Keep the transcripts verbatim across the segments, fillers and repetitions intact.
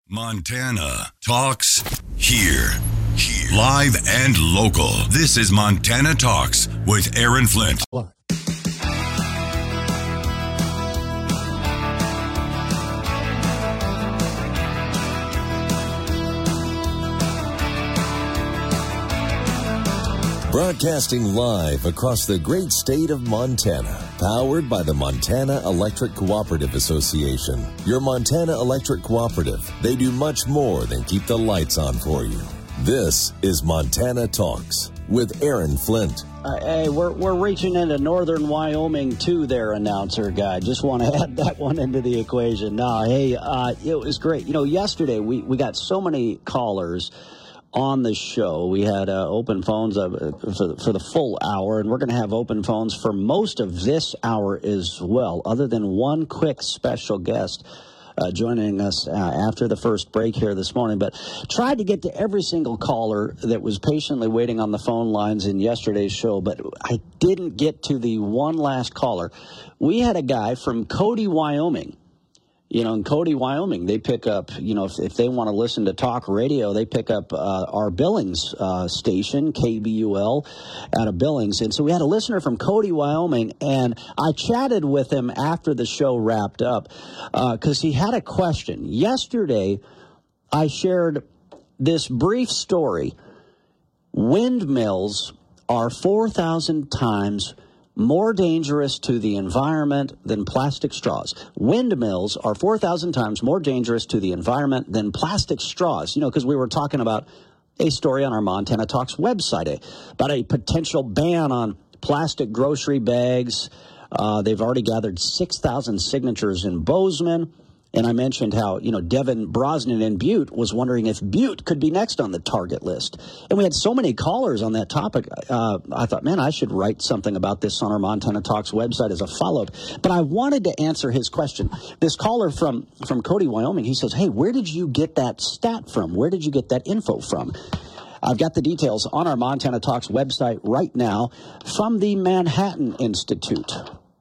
Montana Talks here. Here. Live and local. This is Montana Talks with Aaron Flint. What? Broadcasting live across the great state of Montana, powered by the Montana Electric Cooperative Association. Your Montana Electric Cooperative, they do much more than keep the lights on for you. This is Montana Talks with Aaron Flint. Uh, hey, we're we're reaching into northern Wyoming too there, announcer guy. Just want to add that one into the equation. No, hey, uh, it was great. You know, yesterday we, we got so many callers on the show. We had uh, open phones uh, for, for the full hour, and we're going to have open phones for most of this hour as well, other than one quick special guest uh, joining us uh, after the first break here this morning. But tried to get to every single caller that was patiently waiting on the phone lines in yesterday's show, but I didn't get to the one last caller. We had a guy from Cody, Wyoming. You know, in Cody, Wyoming, they pick up, you know, if, if they want to listen to talk radio, they pick up uh, our Billings uh, station, K B U L, out of Billings. And so we had a listener from Cody, Wyoming, and I chatted with him after the show wrapped up because uh, he had a question. Yesterday, I shared this brief story. Windmills are four thousand times more dangerous to the environment than plastic straws. Windmills are four thousand times more dangerous to the environment than plastic straws. You know, because we were talking about a story on our Montana Talks website about a potential ban on plastic grocery bags. Uh, they've already gathered six thousand signatures in Bozeman. And I mentioned how, you know, Devin Brosnan in Butte was wondering if Butte could be next on the target list. And we had so many callers on that topic. Uh, I thought, man, I should write something about this on our Montana Talks website as a follow-up. But I wanted to answer his question. This caller from, from Cody, Wyoming, he says, hey, where did you get that stat from? Where did you get that info from? I've got the details on our Montana Talks website right now from the Manhattan Institute.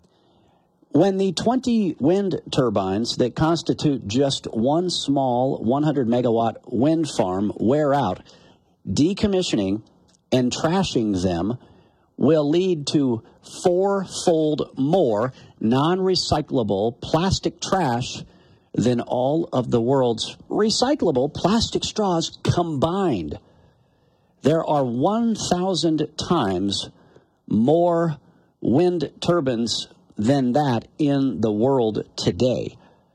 When the twenty wind turbines that constitute just one small one hundred megawatt wind farm wear out, decommissioning and trashing them will lead to fourfold more non-recyclable plastic trash than all of the world's recyclable plastic straws combined. There are one thousand times more wind turbines than that in the world today.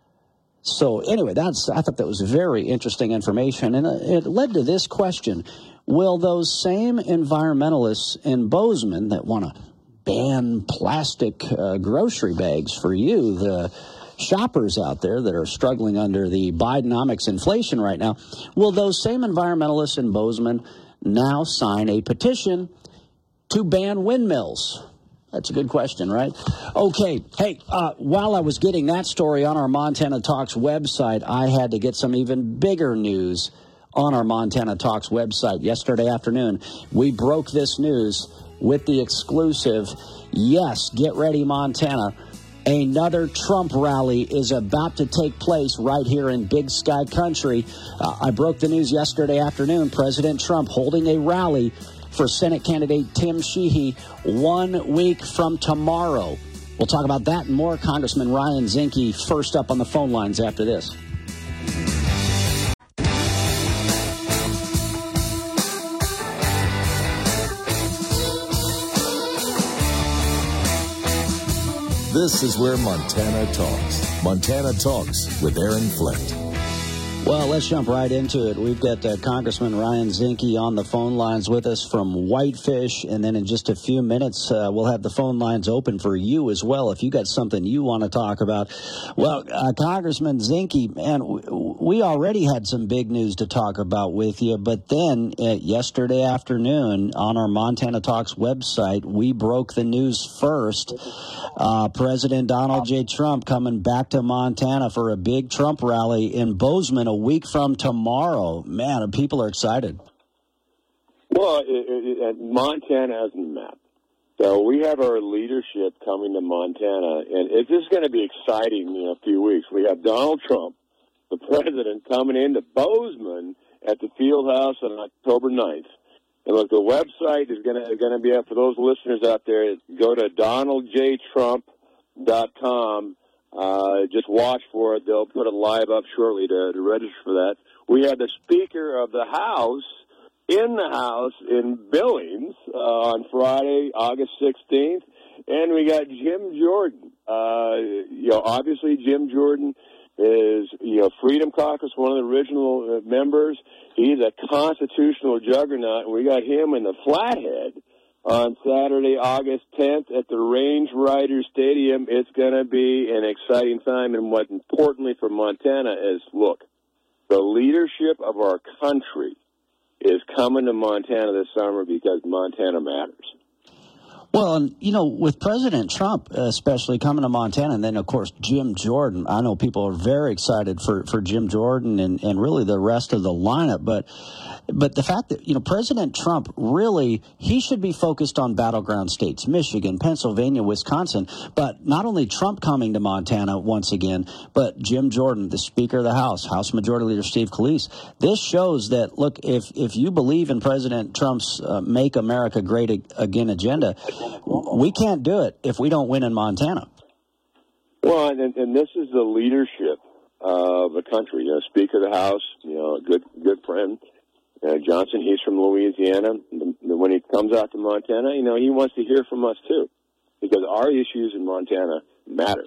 So anyway, that's I thought that was very interesting information, and it led to this question. Will those same environmentalists in Bozeman that want to ban plastic uh, grocery bags for you, the shoppers out there that are struggling under the Bidenomics inflation right now, will those same environmentalists in Bozeman now sign a petition to ban windmills? That's a good question, right? Okay. Hey, uh, while I was getting that story on our Montana Talks website, I had to get some even bigger news on our Montana Talks website. Yesterday afternoon, we broke this news with the exclusive. Yes, get ready, Montana. Another Trump rally is about to take place right here in Big Sky Country. Uh, I broke the news yesterday afternoon. President Trump holding a rally for Senate candidate Tim Sheehy one week from tomorrow. We'll talk about that and more. Congressman Ryan Zinke first up on the phone lines after this. This is where Montana talks. Montana Talks with Aaron Flint. Well, let's jump right into it. We've got uh, Congressman Ryan Zinke on the phone lines with us from Whitefish, and then in just a few minutes, uh, we'll have the phone lines open for you as well if you got something you want to talk about. Well, uh, Congressman Zinke, man, we already had some big news to talk about with you, but then uh, yesterday afternoon on our Montana Talks website, we broke the news first. Uh, President Donald J. Trump coming back to Montana for a big Trump rally in Bozeman a week from tomorrow. Man, people are excited. Well, it, it, Montana has a map. So we have our leadership coming to Montana, and it's just going to be exciting in a few weeks. We have Donald Trump, the president coming into Bozeman at the Field House on October ninth. And look, the website is going to going to be up for those listeners out there. Go to donald j trump dot com. Uh, just watch for it. They'll put it live up shortly to, to register for that. We have the Speaker of the House in the House in Billings uh, on Friday, August sixteenth. And we got Jim Jordan. Uh, you know, obviously Jim Jordan is, you know, Freedom Caucus, one of the original uh, members. He's a constitutional juggernaut, and we got him in the Flathead on Saturday, August tenth at the Range Riders Stadium. It's going to be an exciting time, and what importantly for Montana is, look, the leadership of our country is coming to Montana this summer because Montana matters. Well, and, you know, with President Trump especially coming to Montana, and then, of course, Jim Jordan, I know people are very excited for, for Jim Jordan and, and really the rest of the lineup, but but the fact that, you know, President Trump really, he should be focused on battleground states, Michigan, Pennsylvania, Wisconsin, but not only Trump coming to Montana once again, but Jim Jordan, the Speaker of the House, House Majority Leader Steve Scalise. This shows that, look, if, if you believe in President Trump's uh, Make America Great Again agenda, we can't do it if we don't win in Montana. Well, and, and this is the leadership of the country. You know, Speaker of the House, you know, a good good friend. Uh, Johnson, he's from Louisiana. When he comes out to Montana, you know, he wants to hear from us too, because our issues in Montana matter.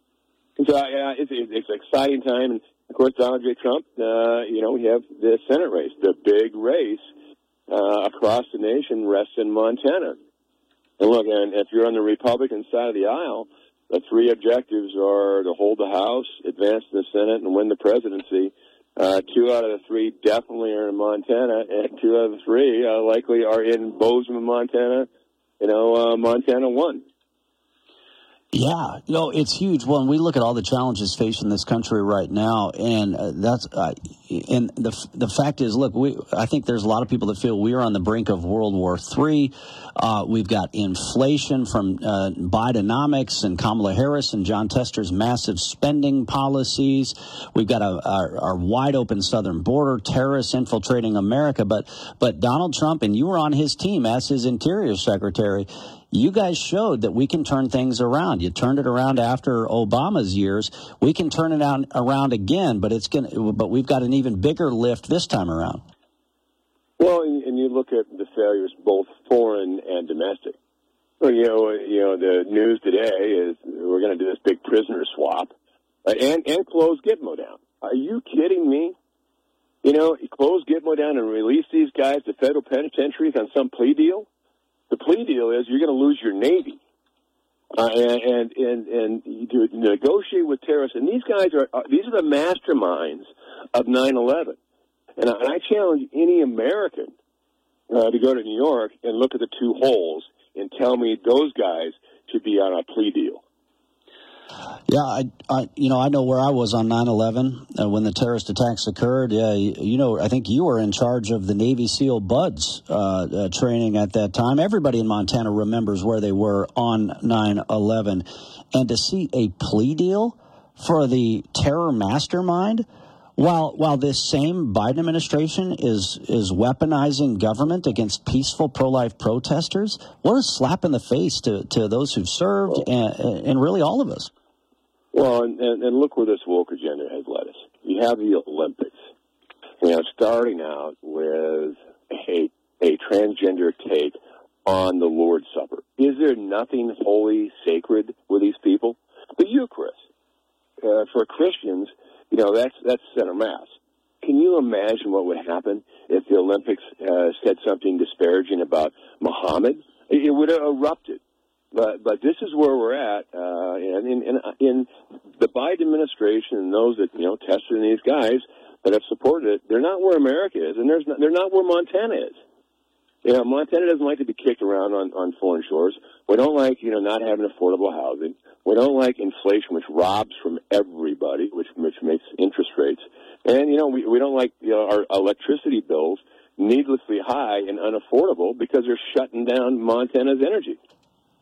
And so, uh, it's, it's an exciting time. And of course, Donald J. Trump. Uh, you know, we have the Senate race, the big race uh, across the nation rests in Montana. And look, and if you're on the Republican side of the aisle, the three objectives are to hold the House, advance the Senate, and win the presidency. Uh, two out of the three definitely are in Montana, and two out of the three uh, likely are in Bozeman, Montana. You know, uh, Montana won. Yeah, you know, it's huge. Well, when we look at all the challenges facing this country right now, and uh, that's uh, and the the fact is, look, we I think there's a lot of people that feel we are on the brink of World War Three. Uh, we've got inflation from uh, Bidenomics and Kamala Harris and John Tester's massive spending policies. We've got a, our, our wide open southern border, terrorists infiltrating America. But but Donald Trump, and you were on his team as his Interior Secretary. You guys showed that we can turn things around. You turned it around after Obama's years. We can turn it out, around again, but it's going. But we've got an even bigger lift this time around. Well, and you look at the failures, both foreign and domestic. Well, you know, you know, the news today is we're going to do this big prisoner swap, uh, and and close Gitmo down. Are you kidding me? You know, close Gitmo down and release these guys to federal penitentiaries on some plea deal. The plea deal is you're going to lose your Navy, uh, and and and to negotiate with terrorists. And these guys are uh, these are the masterminds of nine eleven. And I, and I challenge any American uh, to go to New York and look at the two holes and tell me those guys should be on a plea deal. Yeah, I, I, you know, I know where I was on nine eleven uh, when the terrorist attacks occurred. Yeah, you, you know, I think you were in charge of the Navy SEAL Buds uh, uh, training at that time. Everybody in Montana remembers where they were on nine eleven. And to see a plea deal for the terror mastermind, while while this same Biden administration is is weaponizing government against peaceful pro-life protesters, what a slap in the face to, to those who've served and, and really all of us. Well, and, and, and look where this woke agenda has led us. You have the Olympics, you know, starting out with a, a transgender take on the Lord's Supper. Is there nothing holy, sacred with these people? The Eucharist. Uh, for Christians, you know, that's that's center mass. Can you imagine what would happen if the Olympics uh, said something disparaging about Muhammad? It, it would have erupted. But but this is where we're at, uh, and in, in in the Biden administration and those that you know tested these guys that have supported it, they're not where America is, and there's not, they're not where Montana is. You know, Montana doesn't like to be kicked around on, on foreign shores. We don't like you know not having affordable housing. We don't like inflation, which robs from everybody, which which makes interest rates, and you know we we don't like you know, our electricity bills needlessly high and unaffordable because they're shutting down Montana's energy.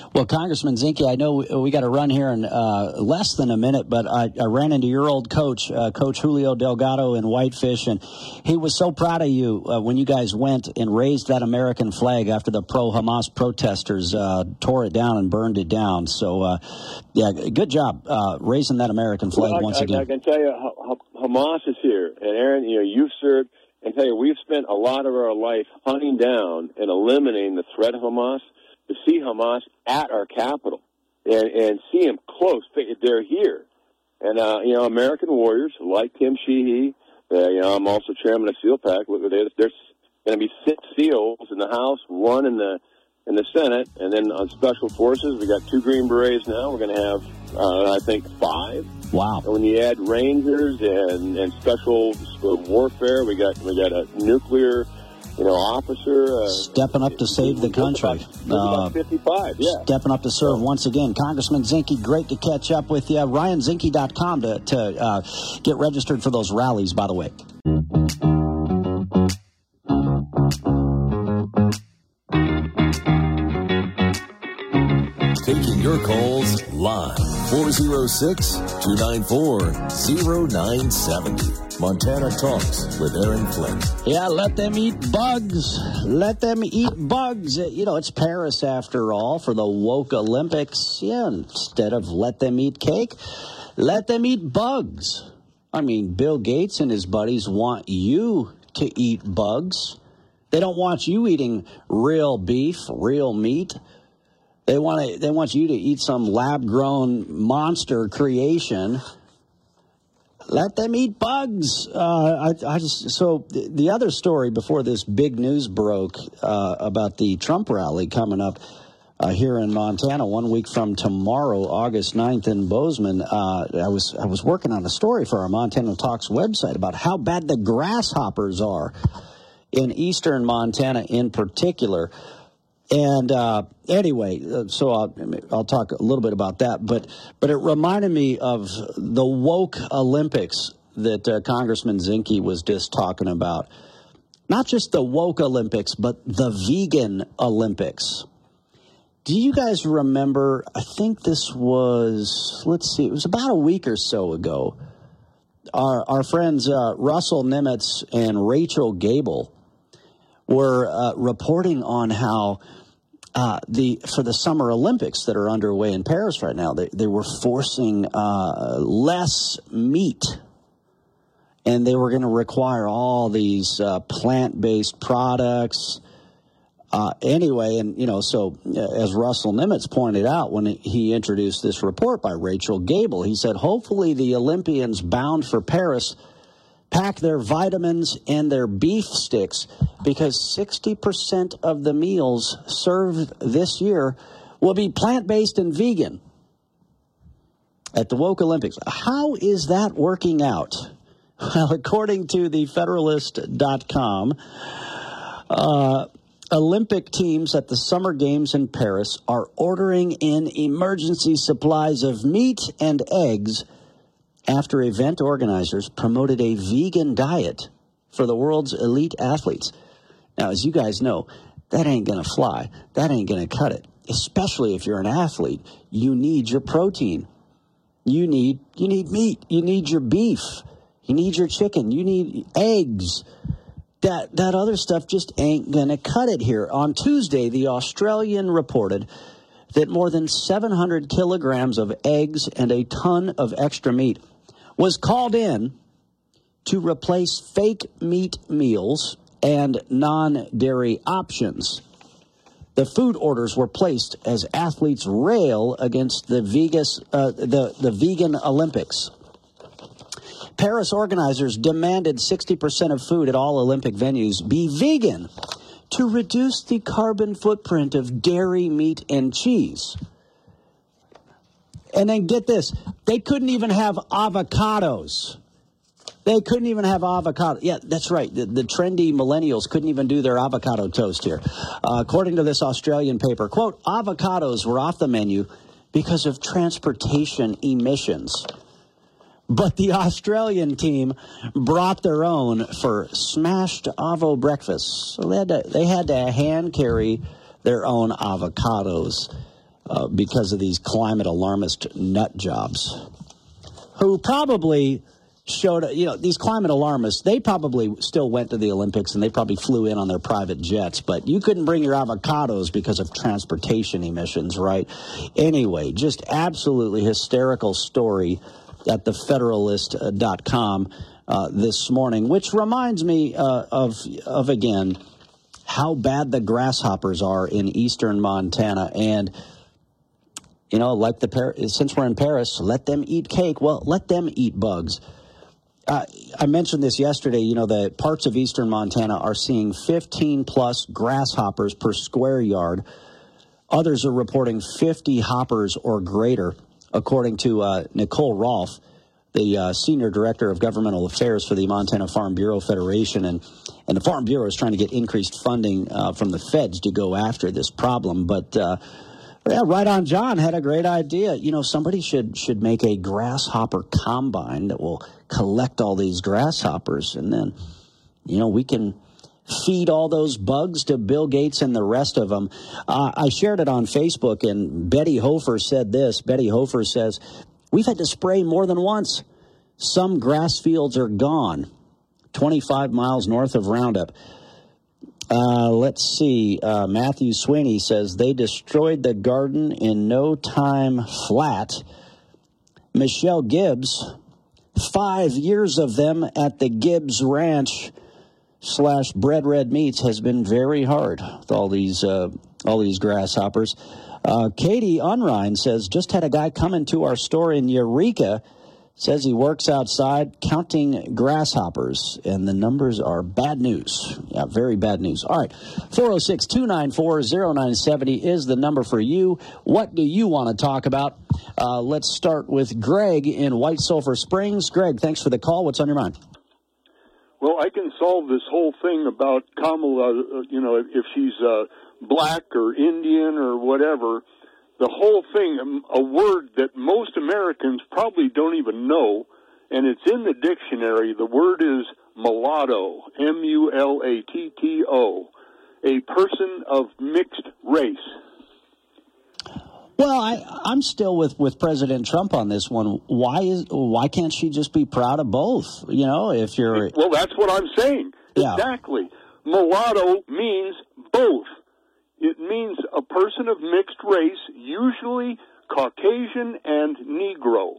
Well, Congressman Zinke, I know we, we got to run here in uh, less than a minute, but I, I ran into your old coach, uh, Coach Julio Delgado in Whitefish, and he was so proud of you uh, when you guys went and raised that American flag after the pro-Hamas protesters uh, tore it down and burned it down. So, uh, yeah, good job uh, raising that American flag well, I, once I, again. I can tell you, Hamas is here, and Aaron, you know, you've served. And tell you, we've spent a lot of our life hunting down and eliminating the threat of Hamas. To see Hamas at our capital and, and see them close, they're here. And, uh, you know, American warriors like Tim Sheehy, uh, you know, I'm also chairman of SEAL PAC. There's, there's going to be six SEALs in the House, one in the in the Senate, and then on Special Forces, we got two Green Berets now. We're going to have, uh, I think, five. Wow! And when you add Rangers and, and Special Warfare, we got we got a nuclear. You know, officer uh, stepping up to save the country. Uh, fifty-five, yeah. Stepping up to serve once again. Congressman Zinke, great to catch up with you. Ryan Zinke dot com to, to uh, get registered for those rallies, by the way. Taking your calls live. four oh six, two nine four, oh nine seven oh. Montana Talks with Aaron Flint. Yeah, let them eat bugs. Let them eat bugs. You know, it's Paris after all for the woke Olympics. Yeah, instead of let them eat cake, let them eat bugs. I mean, Bill Gates and his buddies want you to eat bugs. They don't want you eating real beef, real meat. They want to, they want you to eat some lab-grown monster creation. Let them eat bugs. Uh, I, I just so the, the other story before this big news broke uh, about the Trump rally coming up uh, here in Montana one week from tomorrow, August ninth in Bozeman. Uh, I was I was working on a story for our Montana Talks website about how bad the grasshoppers are in eastern Montana in particular. And uh, anyway, so I'll, I'll talk a little bit about that. But but it reminded me of the woke Olympics that uh, Congressman Zinke was just talking about. Not just the woke Olympics, but the vegan Olympics. Do you guys remember, I think this was, let's see, it was about a week or so ago. Our, our friends uh, Russell Nimitz and Rachel Gable were uh, reporting on how uh, the for the Summer Olympics that are underway in Paris right now, they, they were forcing uh, less meat, and they were going to require all these uh, plant-based products. Uh, anyway, and, you know, so as Russell Nimitz pointed out when he introduced this report by Rachel Gable, he said, hopefully the Olympians bound for Paris pack their vitamins and their beef sticks, because sixty percent of the meals served this year will be plant-based and vegan at the Woke Olympics. How is that working out? Well, according to the Federalist dot com, uh, Olympic teams at the Summer Games in Paris are ordering in emergency supplies of meat and eggs after event organizers promoted a vegan diet for the world's elite athletes. Now, as you guys know, that ain't going to fly. That ain't going to cut it. Especially if you're an athlete, you need your protein. You need you need meat. You need your beef. You need your chicken. You need eggs. That that other stuff just ain't going to cut it here. On Tuesday, the Australian reported that more than seven hundred kilograms of eggs and a ton of extra meat was called in to replace fake meat meals and non-dairy options. The food orders were placed as athletes rail against the, Vegas, uh, the, the vegan Olympics. Paris organizers demanded sixty percent of food at all Olympic venues be vegan to reduce the carbon footprint of dairy, meat, and cheese. And then get this, they couldn't even have avocados. They couldn't even have avocado. Yeah, that's right. The, the trendy millennials couldn't even do their avocado toast here. Uh, according to this Australian paper, quote, avocados were off the menu because of transportation emissions. But the Australian team brought their own for smashed avo breakfast. So they had to, they had to hand carry their own avocados. uh, because of these climate alarmist nut jobs who probably showed, you know, these climate alarmists, they probably still went to the Olympics and they probably flew in on their private jets, but you couldn't bring your avocados because of transportation emissions, right? Anyway, just absolutely hysterical story at the federalist dot com uh, this morning, which reminds me uh, of, of, again, how bad the grasshoppers are in eastern Montana. And, you know, like the Par- since we're in Paris, let them eat cake. Well, let them eat bugs. Uh, I mentioned this yesterday. You know, the parts of eastern Montana are seeing fifteen plus grasshoppers per square yard. Others are reporting fifty hoppers or greater, according to uh, Nicole Rolfe, the uh, Senior Director of Governmental Affairs for the Montana Farm Bureau Federation. And, and the Farm Bureau is trying to get increased funding uh, from the feds to go after this problem. But, uh, yeah, Right On John had a great idea. You know, somebody should should make a grasshopper combine that will collect all these grasshoppers. And then, you know, we can feed all those bugs to Bill Gates and the rest of them. Uh, I shared it on Facebook, and Betty Hofer said this. Betty Hofer says, we've had to spray more than once. Some grass fields are gone, twenty-five miles north of Roundup. Uh, let's see. Uh, Matthew Sweeney says they destroyed the garden in no time flat. Michelle Gibbs, five years of them at the Gibbs Ranch slash Bread Red Meats has been very hard with all these uh, all these grasshoppers. Uh, Katie Unrein says, just had a guy come into our store in Eureka, says he works outside counting grasshoppers, and the numbers are bad news. Yeah, very bad news. All right, four oh six, two nine four, oh nine seven oh is the number for you. What do you want to talk about? Uh, let's start with Greg in White Sulphur Springs. Greg, thanks for the call. What's on your mind? Well, I can solve this whole thing about Kamala, uh, you know, if she's uh, black or Indian or whatever. The whole thing, a word that most Americans probably don't even know, and it's in the dictionary. The word is mulatto, M U L A T T O, a person of mixed race. Well, I, I'm still with, with President Trump on this one. Why is why can't she just be proud of both? You know, if you're... Well, that's what I'm saying. Yeah. Exactly. Mulatto means both. It means a person of mixed race, usually Caucasian and Negro.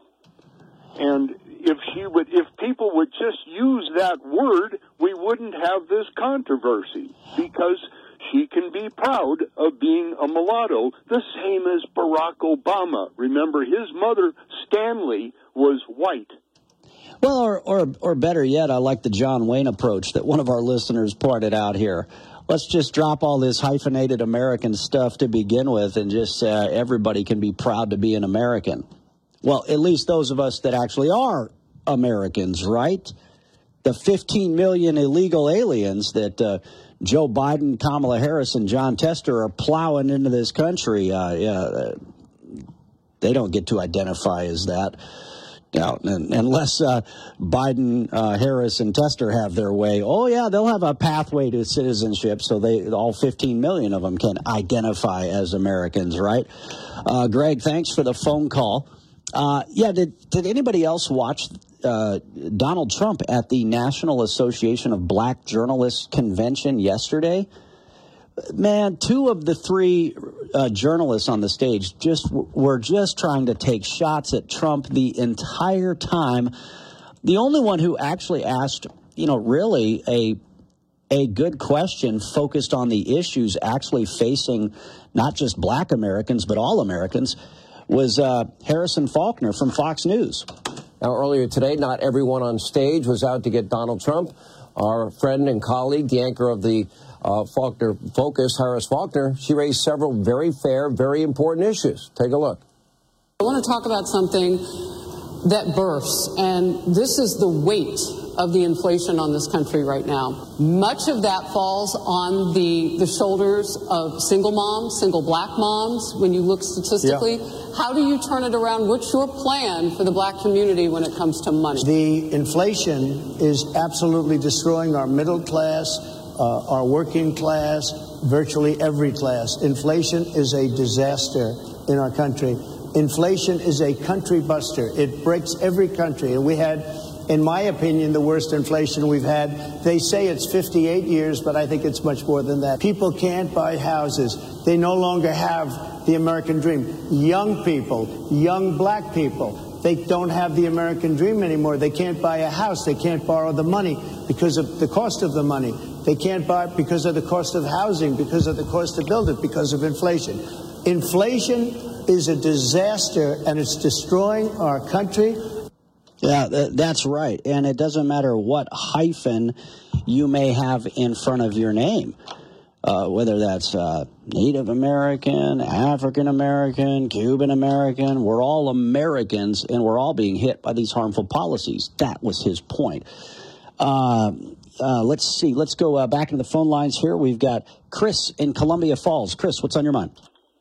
And if she would, if people would just use that word, we wouldn't have this controversy, because she can be proud of being a mulatto, the same as Barack Obama. Remember, his mother, Stanley, was white. Well, or, or, or better yet, I like the John Wayne approach that one of our listeners pointed out here. Let's just drop all this hyphenated American stuff to begin with and just say uh, everybody can be proud to be an American. Well, at least those of us that actually are Americans, right? The fifteen million illegal aliens that uh, Joe Biden, Kamala Harris, and John Tester are plowing into this country, uh, yeah, uh, they don't get to identify as that. Yeah, unless uh, Biden, uh, Harris, and Tester have their way. Oh, yeah, they'll have a pathway to citizenship, so they all fifteen million of them can identify as Americans, right? Uh, Greg, thanks for the phone call. Uh, yeah, did, did anybody else watch uh, Donald Trump at the National Association of Black Journalists convention yesterday? Man, two of the three uh, journalists on the stage just were just trying to take shots at Trump the entire time. The only one who actually asked, you know, really a a good question focused on the issues actually facing not just black Americans, but all Americans, was uh, Harrison Faulkner from Fox News. Now, earlier today, not everyone on stage was out to get Donald Trump. Our friend and colleague, the anchor of the Uh, Faulkner Focus, Harris Faulkner, she raised several very fair, very important issues. Take a look. I want to talk about something that bursts, and this is the weight of the inflation on this country right now. Much of that falls on the, the shoulders of single moms, single black moms, when you look statistically. Yeah. How do you turn it around? What's your plan for the black community when it comes to money? The inflation is absolutely destroying our middle class, Uh, our working class, virtually every class. Inflation is a disaster in our country. Inflation is a country buster. It breaks every country. And we had, in my opinion, the worst inflation we've had. They say it's fifty-eight years, but I think it's much more than that. People can't buy houses. They no longer have the American dream. Young people, young black people, they don't have the American dream anymore. They can't buy a house. They can't borrow the money because of the cost of the money. They can't buy it because of the cost of housing, because of the cost to build it, because of inflation. Inflation is a disaster, and it's destroying our country. Yeah, that's right. And it doesn't matter what hyphen you may have in front of your name, uh, whether that's uh, Native American, African American, Cuban American. We're all Americans, and we're all being hit by these harmful policies. That was his point. Uh, uh, let's see. Let's go uh, back into the phone lines here. We've got Chris in Columbia Falls. Chris, what's on your mind?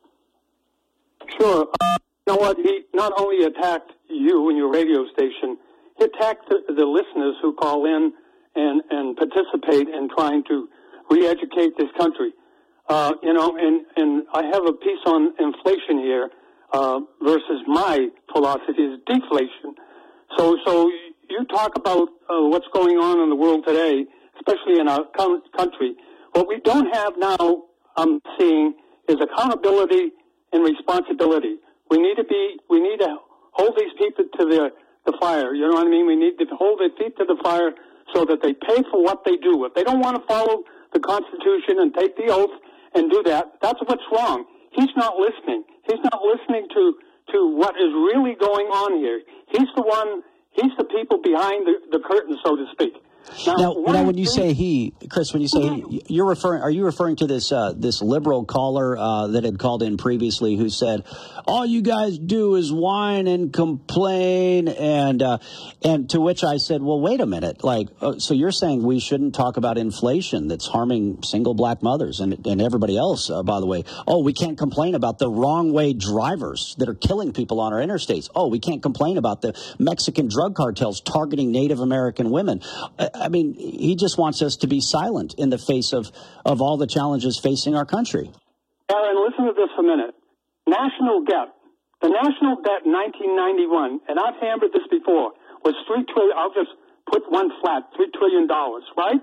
Sure. Uh, you know what? He not only attacked you and your radio station, he attacked the, the listeners who call in and, and participate in trying to re-educate this country. Uh, you know, and, and I have a piece on inflation here uh, versus my philosophy is deflation. So, so you talk about uh, what's going on in the world today, especially in our country. What we don't have now, I'm seeing, is accountability and responsibility. We need to be, we need to hold these people to the, the fire. You know what I mean? We need to hold their feet to the fire so that they pay for what they do. If they don't want to follow the Constitution and take the oath and do that, that's what's wrong. He's not listening. He's not listening to, to what is really going on here. He's the one, he's the people behind the, the curtain, so to speak. Now, now, now when you say he, Chris, when you say he, you're referring, are you referring to this uh, this liberal caller uh, that had called in previously who said, all you guys do is whine and complain, and uh, and to which I said, well, wait a minute, like, uh, so you're saying we shouldn't talk about inflation that's harming single black mothers and and everybody else, uh, by the way. Oh, we can't complain about the wrong way drivers that are killing people on our interstates. Oh, we can't complain about the Mexican drug cartels targeting Native American women. Uh, I mean, he just wants us to be silent in the face of, of all the challenges facing our country. Aaron, listen to this for a minute. National debt. The national debt in nineteen ninety-one, and I've hammered this before, was three trillion. I'll just put one flat, three trillion dollars, right?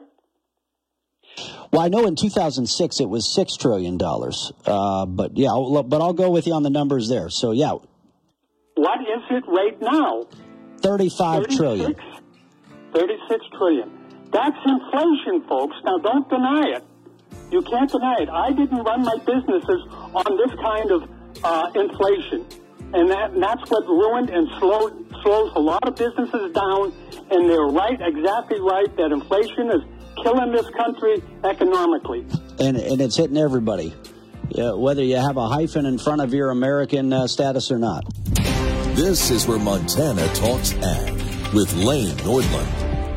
Well, I know in two thousand six it was six trillion dollars, uh, but yeah, I'll, but I'll go with you on the numbers there. So yeah, what is it right now? Thirty-five trillion. Thirty-six trillion. That's inflation, folks. Now, don't deny it. You can't deny it. I didn't run my businesses on this kind of uh, inflation. And, that, and that's what ruined and slowed, slows a lot of businesses down. And they're right, exactly right, that inflation is killing this country economically. And, and it's hitting everybody, yeah, whether you have a hyphen in front of your American uh, status or not. This is where Montana Talks Ag with Lane Nordlund.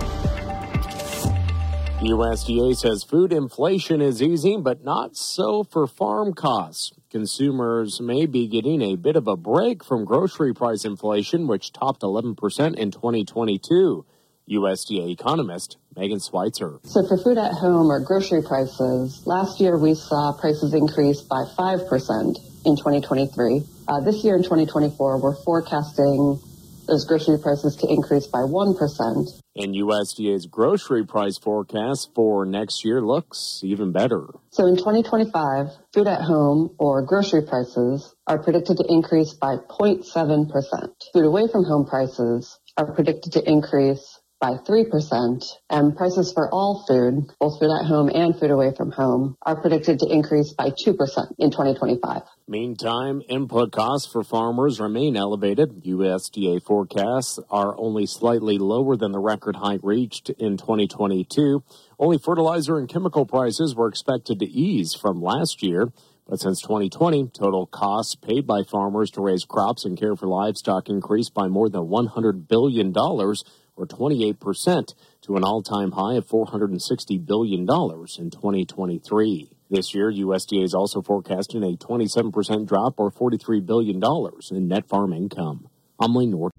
U S D A says food inflation is easing, but not so for farm costs. Consumers may be getting a bit of a break from grocery price inflation, which topped eleven percent in twenty twenty-two. U S D A economist Megan Schweitzer. So for food at home or grocery prices, last year we saw prices increase by five percent in twenty twenty-three. Uh, this year in twenty twenty-four, we're forecasting those grocery prices to increase by one percent. And U S D A's grocery price forecast for next year looks even better. So in twenty twenty-five, food at home or grocery prices are predicted to increase by zero point seven percent. Food away from home prices are predicted to increase by three percent, and prices for all food, both food at home and food away from home, are predicted to increase by two percent in twenty twenty-five. Meantime, input costs for farmers remain elevated. U S D A forecasts are only slightly lower than the record high reached in twenty twenty-two. Only fertilizer and chemical prices were expected to ease from last year. But since twenty twenty, total costs paid by farmers to raise crops and care for livestock increased by more than one hundred billion dollars, or twenty-eight percent, to an all-time high of four hundred sixty billion dollars in twenty twenty-three. This year, U S D A is also forecasting a twenty-seven percent drop, or forty-three billion dollars, in net farm income. I'm Lane Norton.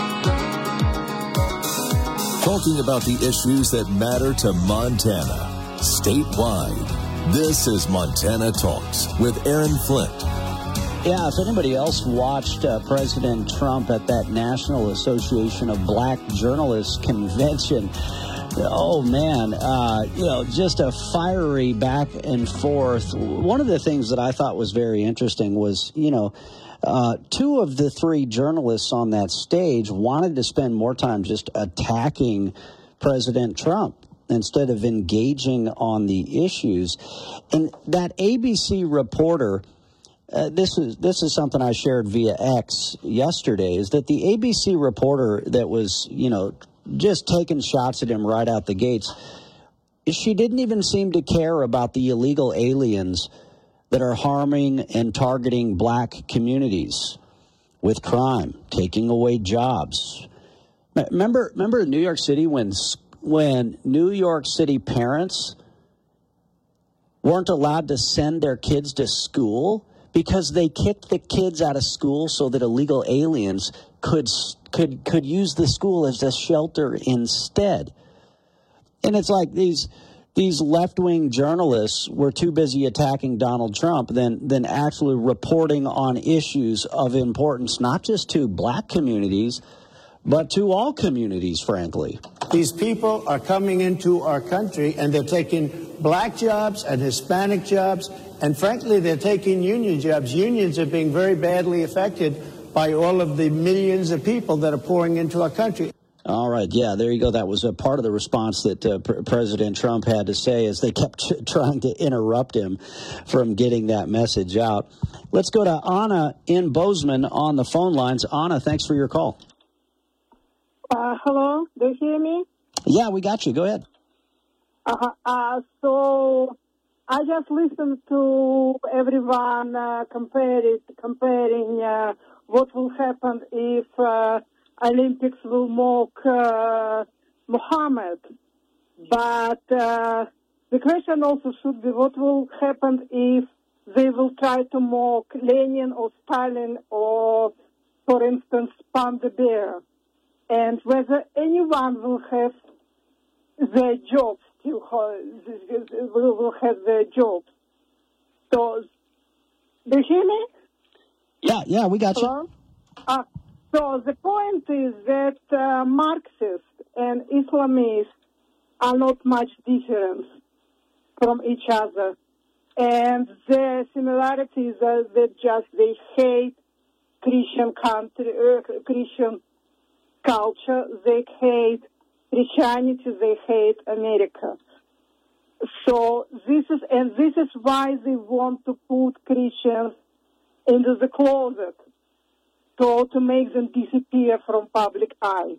Talking about the issues that matter to Montana. statewide. This is Montana Talks with Aaron Flint. Yeah, if anybody else watched uh, President Trump at that National Association of Black Journalists convention, oh, man, uh, you know, just a fiery back and forth. One of the things that I thought was very interesting was, you know, uh, two of the three journalists on that stage wanted to spend more time just attacking President Trump instead of engaging on the issues. And that A B C reporter, uh, this is this is something I shared via X yesterday, is that the A B C reporter that was, you know, just taking shots at him right out the gates, she didn't even seem to care about the illegal aliens that are harming and targeting black communities with crime, taking away jobs. Remember, remember in New York City when when New York City parents weren't allowed to send their kids to school because they kicked the kids out of school so that illegal aliens could could could use the school as a shelter instead. And it's like these these left-wing journalists were too busy attacking Donald Trump than than actually reporting on issues of importance, not just to black communities, but to all communities, frankly. These people are coming into our country, and they're taking black jobs and Hispanic jobs, and frankly, they're taking union jobs. Unions are being very badly affected by all of the millions of people that are pouring into our country. All right. Yeah, there you go. That was a part of the response that uh, Pr- President Trump had to say as they kept t- trying to interrupt him from getting that message out. Let's go to Anna in Bozeman on the phone lines. Anna, thanks for your call. Uh, hello, do you hear me? Yeah, we got you. Go ahead. Uh, uh, so I just listened to everyone uh, compare it, comparing uh, what will happen if uh, Olympics will mock uh, Muhammad. But uh, the question also should be what will happen if they will try to mock Lenin or Stalin or, for instance, Pan the Bear. And whether anyone will have their jobs, still will have their jobs. So, do you hear me? Yeah, yeah, we got Hello? you. Uh, so the point is that uh, Marxists and Islamists are not much different from each other. And their similarities are that just they hate Christian country, uh, Christian culture, they hate Christianity, they hate America. So this is, and this is why they want to put Christians into the closet, so to make them disappear from public eye.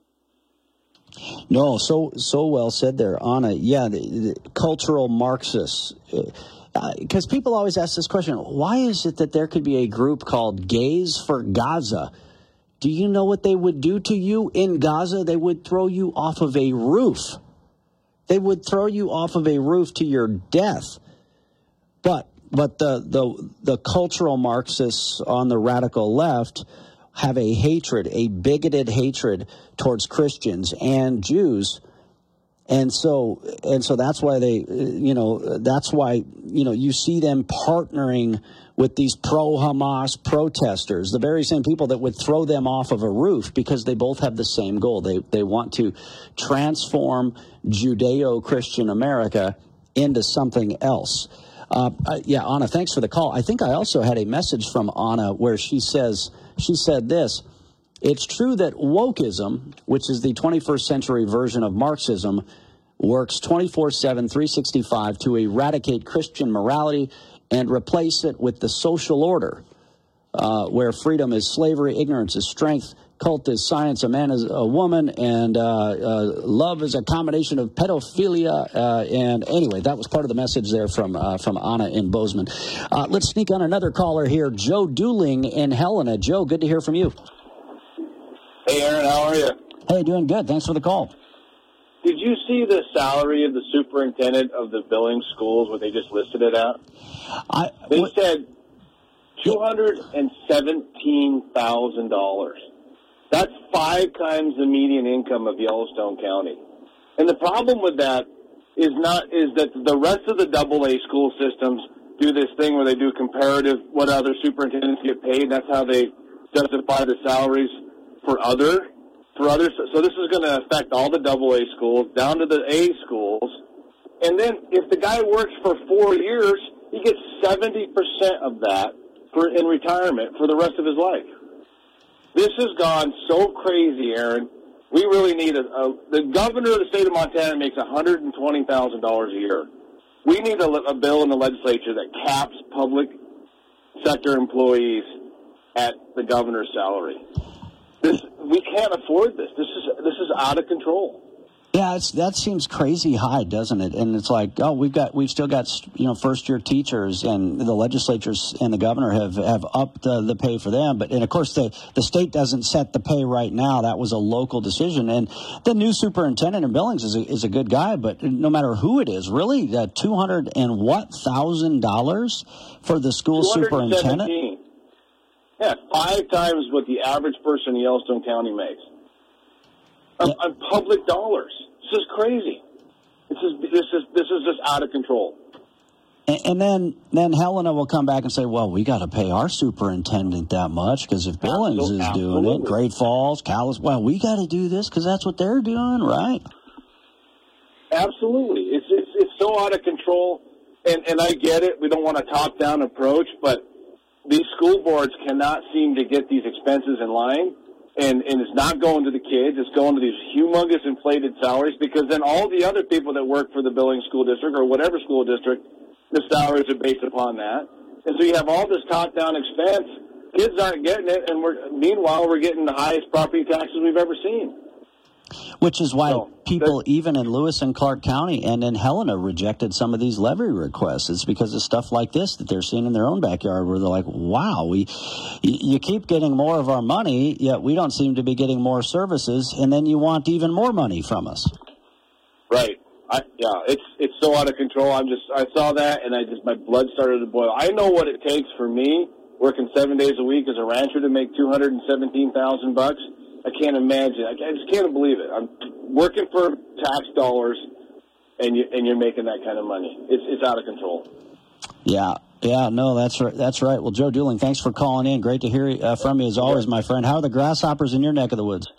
No, so so well said there, Anna. Yeah, the, the cultural Marxists. Because uh, people always ask this question, why is it that there could be a group called Gays for Gaza? Do you know what they would do to you in Gaza? They would throw you off of a roof. They would throw you off of a roof to your death. But but the the the cultural Marxists on the radical left have a hatred, a bigoted hatred towards Christians and Jews. And so and so that's why they, you know, that's why, you know, you see them partnering with these pro-Hamas protesters, the very same people that would throw them off of a roof, because they both have the same goal. They they want to transform Judeo-Christian America into something else. Uh, uh, yeah, Anna, thanks for the call. I think I also had a message from Anna where she says, she said this: it's true that wokeism, which is the twenty-first century version of Marxism, works twenty-four seven, three sixty-five to eradicate Christian morality and replace it with the social order, uh, where freedom is slavery, ignorance is strength, cult is science, a man is a woman, and uh, uh, love is a combination of pedophilia. Uh, and anyway, that was part of the message there from uh, from Anna in Bozeman. Uh, let's sneak on another caller here, Joe Dooling in Helena. Joe, good to hear from you. Hey, Aaron, how are you? Hey, doing good. Thanks for the call. Did you see the salary of the superintendent of the Billings schools, what they just listed it at? I, they what, said two hundred seventeen thousand dollars. That's five times the median income of Yellowstone County. And the problem with that is not is that the rest of the double A school systems do this thing where they do comparative what other superintendents get paid. That's how they justify the salaries for other for others. So this is going to affect all the double A schools down to the A schools. And then if the guy works for four years, he gets seventy percent of that for in retirement for the rest of his life. This has gone so crazy, Aaron. We really need a, a the governor of the state of Montana makes one hundred twenty thousand dollars a year. We need a, a bill in the legislature that caps public sector employees at the governor's salary. This we can't afford this. This is this is out of control. Yeah, it's, that seems crazy high, doesn't it? And it's like, oh, we've got, we've still got, you know, first year teachers, and the legislatures and the governor have, have upped uh, the pay for them. But, and of course, the, the state doesn't set the pay right now. That was a local decision. And the new superintendent in Billings is a, is a good guy, but no matter who it is, really, uh, two hundred and what thousand dollars for the school superintendent? Yeah, five times what the average person in Yellowstone County makes. On, yeah. on public dollars. This is crazy. This is this is this is just out of control. And, and then then Helena will come back and say, "Well, we got to pay our superintendent that much because if Billings Absolutely. is doing Absolutely. it, Great Falls, Calais, well, we got to do this because that's what they're doing, right?" Absolutely. It's it's it's so out of control, and and I get it. We don't want a top-down approach, but these school boards cannot seem to get these expenses in line. And, and it's not going to the kids. It's going to these humongous inflated salaries because then all the other people that work for the Billings School District or whatever school district, the salaries are based upon that. And so you have all this top-down expense. Kids aren't getting it, and we're meanwhile we're getting the highest property taxes we've ever seen. Which is why so, people, even in Lewis and Clark County and in Helena, rejected some of these levy requests. It's because of stuff like this that they're seeing in their own backyard where they're like, wow, we, you keep getting more of our money, yet we don't seem to be getting more services, and then you want even more money from us. Right. I, yeah, it's it's so out of control. I'm just I saw that, and I just my blood started to boil. I know what it takes for me, working seven days a week as a rancher, to make two hundred seventeen thousand bucks. I can't imagine. I just can't believe it. I'm working for tax dollars, and you and you're making that kind of money. It's it's out of control. Yeah, yeah, no, that's right. That's right. Well, Joe Dueling, thanks for calling in. Great to hear uh, from you as always, my friend. How are the grasshoppers in your neck of the woods?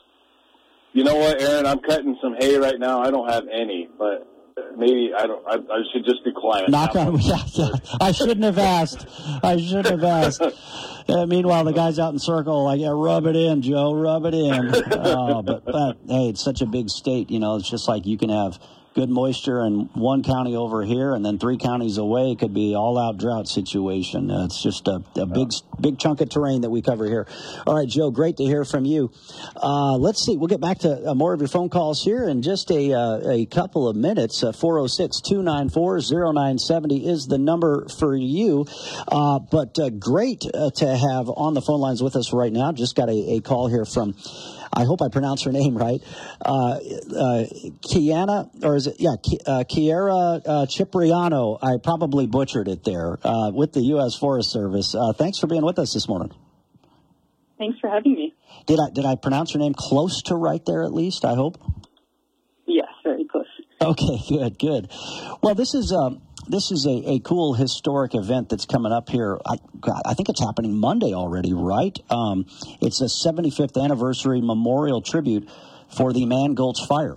You know what, Aaron? I'm cutting some hay right now. I don't have any, but maybe I don't. I, I should just be quiet. Knock on. Yeah, yeah. I shouldn't have asked. I shouldn't have asked. Uh, meanwhile, the guys out in Circle like, yeah, rub it in, Joe, rub it in. Oh, but, but, hey, it's such a big state, you know, it's just like you can have good moisture in one county over here, and then three counties away it could be all-out drought situation. Uh, it's just a, a big big chunk of terrain that we cover here. All right, Joe, great to hear from you. Uh, let's see. We'll get back to uh, more of your phone calls here in just a uh, a couple of minutes. Uh, four oh six, two nine four, oh nine seven oh is the number for you. Uh, but uh, great uh, to have on the phone lines with us right now. Just got a, a call here from, I hope I pronounce her name right, uh, uh, Kiana, or is it, yeah, Ki, uh, Kiera uh, Cipriano. I probably butchered it there, uh, with the U S Forest Service. Uh, thanks for being with us this morning. Thanks for having me. Did I did I pronounce your name close to right there at least, I hope? Yes, very close. Okay, good, good. Well, this is... Um, This is a, a cool historic event that's coming up here. I, God, I think it's happening Monday already, right? Um, it's a seventy-fifth anniversary memorial tribute for the Man Gulch Fire.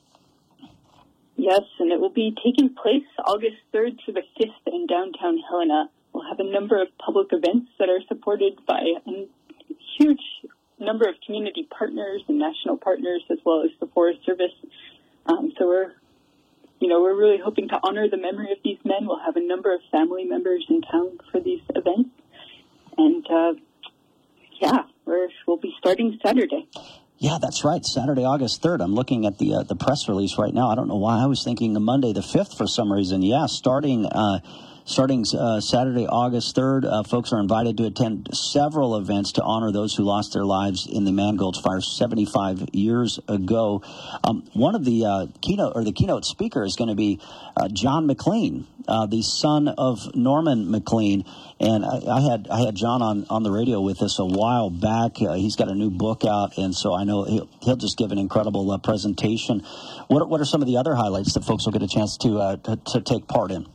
Yes, and it will be taking place August third through the fifth in downtown Helena. We'll have a number of public events that are supported by a huge number of community partners and national partners, as well as the Forest Service. Um, so we're You know, we're really hoping to honor the memory of these men. We'll have a number of family members in town for these events. And, uh, yeah, we're, we'll be starting Saturday. Yeah, that's right. Saturday, August third. I'm looking at the uh, the press release right now. I don't know why I was thinking the Monday the fifth for some reason. Yeah, starting uh, starting uh, Saturday, August third. Uh, folks are invited to attend several events to honor those who lost their lives in the Mann Gulch fire seventy-five years ago. Um, one of the uh, keynote or the keynote speaker is going to be uh, John McLean, uh, the son of Norman McLean. And I, I had I had John on, on the radio with us a while back. Uh, he's got a new book out, and so I know he'll, he'll just give an incredible uh, presentation. What what are some of the other highlights that folks will get a chance to uh, to, to take part in?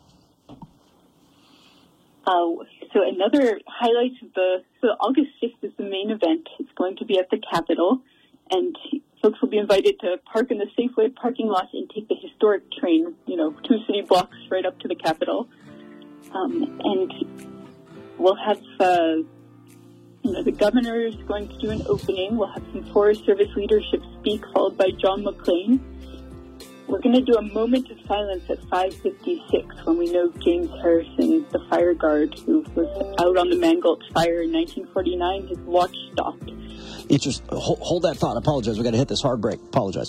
Uh, so another highlight of the so August fifth is the main event. It's going to be at the Capitol, and folks will be invited to park in the Safeway parking lot and take the historic train. You know, two city blocks right up to the Capitol, um, and we'll have, uh, you know, the governor is going to do an opening. We'll have some Forest Service leadership speak, followed by John McLean. We're going to do a moment of silence at five fifty-six when we know James Harrison, the fire guard who was out on the Mann Gulch fire in nineteen forty-nine, his watch stopped. It's just, hold, hold that thought. I apologize. We've got to hit this hard break. Apologize.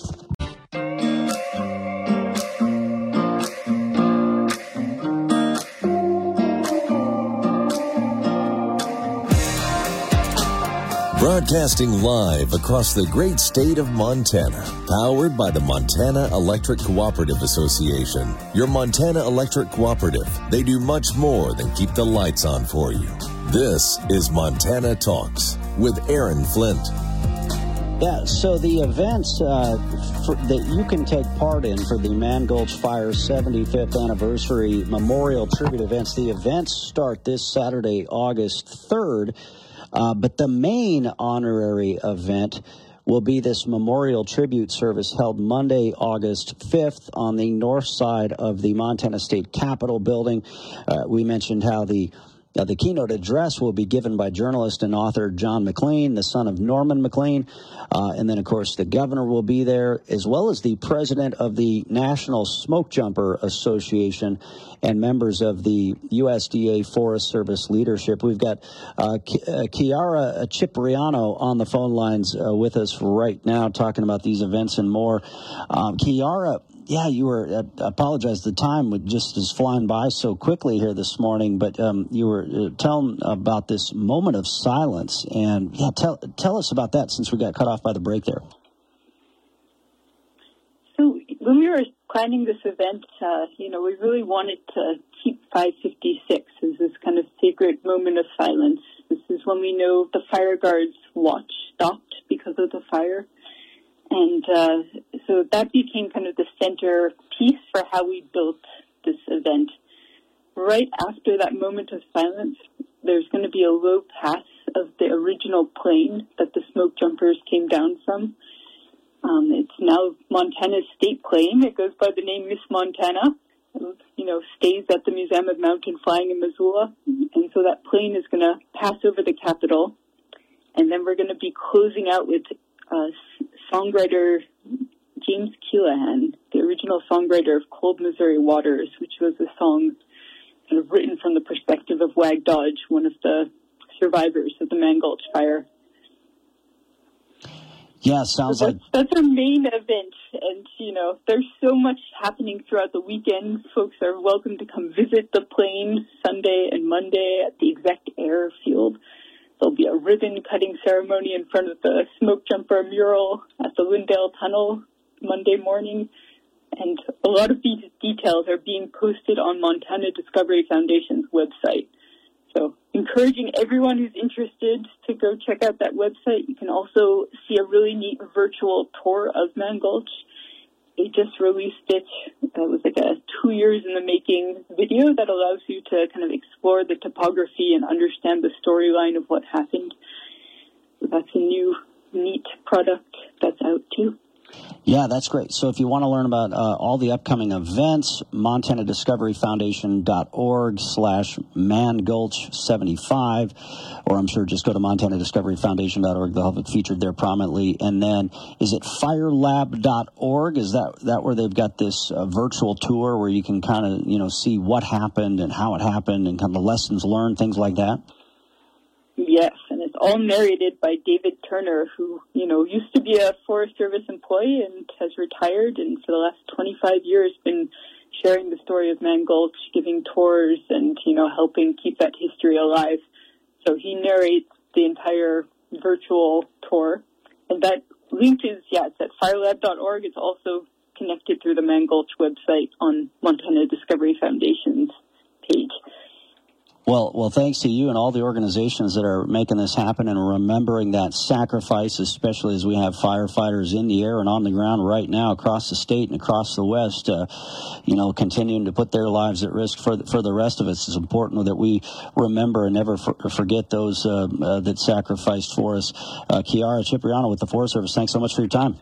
Broadcasting live across the great state of Montana, powered by the Montana Electric Cooperative Association. Your Montana Electric Cooperative. They do much more than keep the lights on for you. This is Montana Talks with Aaron Flint. Yeah, so the events uh, for, that you can take part in for the Mann Gulch Fire seventy-fifth Anniversary Memorial Tribute events, the events start this Saturday, August third. Uh, but the main honorary event will be this memorial tribute service held Monday, August fifth on the north side of the Montana State Capitol building. Uh, we mentioned how the Uh, the keynote address will be given by journalist and author John McLean, the son of Norman McLean. Uh, and then, of course, the governor will be there, as well as the president of the National Smoke Jumper Association and members of the U S D A Forest Service leadership. We've got uh, Ki- uh, Chiara Cipriano on the phone lines uh, with us right now, talking about these events and more. Um, Chiara, yeah, you were, I uh, apologize, the time just is flying by so quickly here this morning, but um, you were uh, telling about this moment of silence, and yeah, tell tell us about that since we got cut off by the break there. So when we were planning this event, uh, you know, we really wanted to keep five fifty-six as this kind of sacred moment of silence. This is when we know the fire guard's watch stopped because of the fire. And uh, so that became kind of the center piece for how we built this event. Right after that moment of silence, there's going to be a low pass of the original plane that the smoke jumpers came down from. Um, it's now Montana's state plane. It goes by the name Miss Montana. You know, stays at the Museum of Mountain Flying in Missoula. And so that plane is going to pass over the Capitol. And then we're going to be closing out with uh, songwriter James Keelahan, the original songwriter of Cold Missouri Waters, which was a song kind of written from the perspective of Wag Dodge, one of the survivors of the Mann Gulch fire. Yeah, sounds so like... That's, that's our main event, and, you know, there's so much happening throughout the weekend. Folks are welcome to come visit the plane Sunday and Monday at the Exec Airfield. There'll be a ribbon-cutting ceremony in front of the smoke jumper mural at the Lindale Tunnel Monday morning. And a lot of these details are being posted on Montana Discovery Foundation's website. So encouraging everyone who's interested to go check out that website. You can also see a really neat virtual tour of Mann Gulch. They just released it. It was like a two years in the making video that allows you to kind of explore the topography and understand the storyline of what happened. So that's a new, neat product that's out too. Yeah, that's great. So if you want to learn about uh, all the upcoming events, Montana Discovery Foundation dot org slash Mann Gulch seventy-five, or I'm sure just go to Montana Discovery Foundation dot org. They'll have it featured there prominently. And then is it Fire Lab dot org? Is that, that where they've got this uh, virtual tour where you can kind of, you know, see what happened and how it happened and kind of lessons learned, things like that? Yes, and it's all narrated by David Turner, who, you know, used to be a Forest Service employee and has retired, and for the last twenty-five years been sharing the story of Mann Gulch, giving tours, and, you know, helping keep that history alive. So he narrates the entire virtual tour. And that link is, yeah, it's at firelab dot org. It's also connected through the Mann Gulch website on Montana Discovery Foundation's page. Well, well, thanks to you and all the organizations that are making this happen and remembering that sacrifice, especially as we have firefighters in the air and on the ground right now across the state and across the West, uh, you know, continuing to put their lives at risk for the, for the rest of us. It's important that we remember and never for, forget those uh, uh, that sacrificed for us. Uh, Kiara Cipriano with the Forest Service, thanks so much for your time.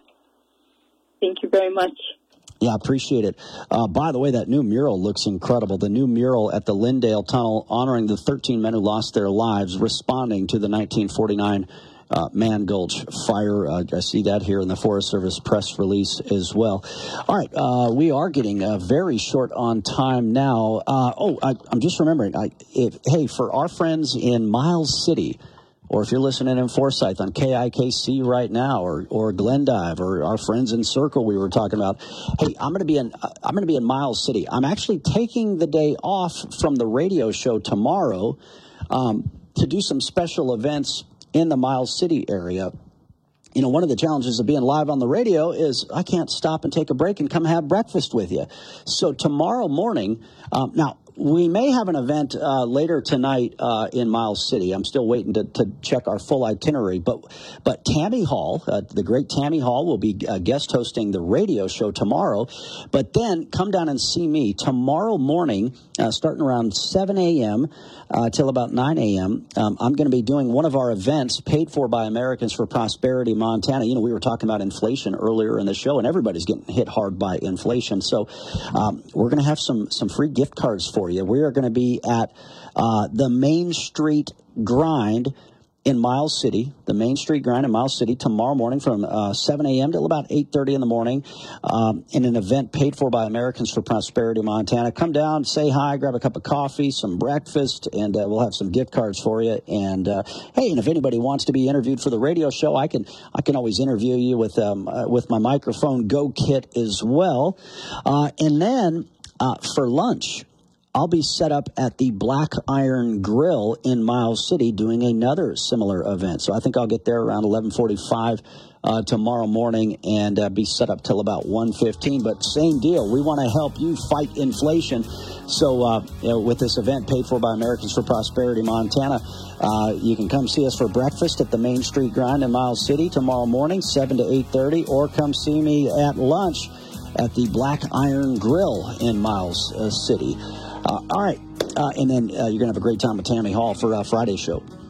Thank you very much. Yeah, I appreciate it. Uh, by the way, that new mural looks incredible. The new mural at the Lindale Tunnel honoring the thirteen men who lost their lives responding to the nineteen forty-nine uh, Mann Gulch fire. Uh, I see that here in the Forest Service press release as well. All right, uh, we are getting uh, very short on time now. Uh, oh, I, I'm just remembering. I, if, hey, for our friends in Miles City, or if you're listening in Forsyth on K I K C right now, or or Glendive, or our friends in Circle we were talking about. Hey, I'm going to be in I'm going to be in Miles City. I'm actually taking the day off from the radio show tomorrow um, to do some special events in the Miles City area. You know, one of the challenges of being live on the radio is I can't stop and take a break and come have breakfast with you. So tomorrow morning, um, now. We may have an event uh, later tonight uh, in Miles City. I'm still waiting to, to check our full itinerary. But but Tammy Hall, uh, the great Tammy Hall, will be uh, guest hosting the radio show tomorrow. But then come down and see me tomorrow morning, uh, starting around seven a.m. Uh, till about nine a.m. Um, I'm going to be doing one of our events paid for by Americans for Prosperity Montana. You know, we were talking about inflation earlier in the show, and everybody's getting hit hard by inflation. So um, we're going to have some, some free gift cards for you. We are going to be at uh, the Main Street Grind in Miles City, the Main Street Grind in Miles City tomorrow morning from uh, seven a.m. till about eight thirty in the morning um, in an event paid for by Americans for Prosperity Montana. Come down, say hi, grab a cup of coffee, some breakfast, and uh, we'll have some gift cards for you. And uh, hey, and if anybody wants to be interviewed for the radio show, I can I can always interview you with um, uh, with my microphone Go Kit as well. Uh, and then uh, for lunch, I'll be set up at the Black Iron Grill in Miles City doing another similar event. So I think I'll get there around eleven forty-five uh, tomorrow morning and uh, be set up till about one fifteen. But same deal. We want to help you fight inflation. So uh, you know, with this event paid for by Americans for Prosperity Montana, uh, you can come see us for breakfast at the Main Street Grind in Miles City tomorrow morning, seven to eight thirty, or come see me at lunch at the Black Iron Grill in Miles uh, City. Uh, all right, uh, and then uh, you're going to have a great time with Tammy Hall for uh, Friday's show.